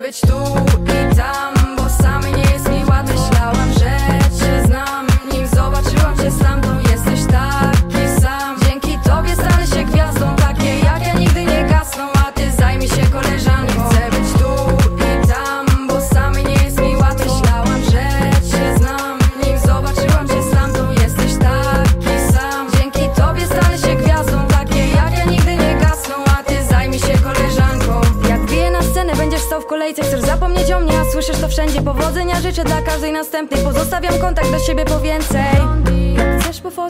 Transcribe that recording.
być tu i tam, bo sami nie jest mi ład. Myślałam, że cię znam, nim zobaczyłam cię stamtąd. Jesteś taki sam, dzięki tobie stanę się gwiazdą. Takie jak ja nigdy nie gasną, a ty zajmij się koleżanką. Chcę być tu i tam, bo sami nie jest mi ład. Myślałam, że cię znam, nim zobaczyłam cię stamtąd. Jesteś taki sam, dzięki tobie stanę się gwiazdą. Takie jak ja nigdy nie gasną, a ty zajmij się koleżanką. Jak wbiję na scenę, będziesz stał w kolejce. Chcesz zapomnieć o mnie, a słyszysz to wszędzie. Powodzenia życzę dla każdej następnej. Pozostawiam kontakt do siebie po więcej. Jak chcesz po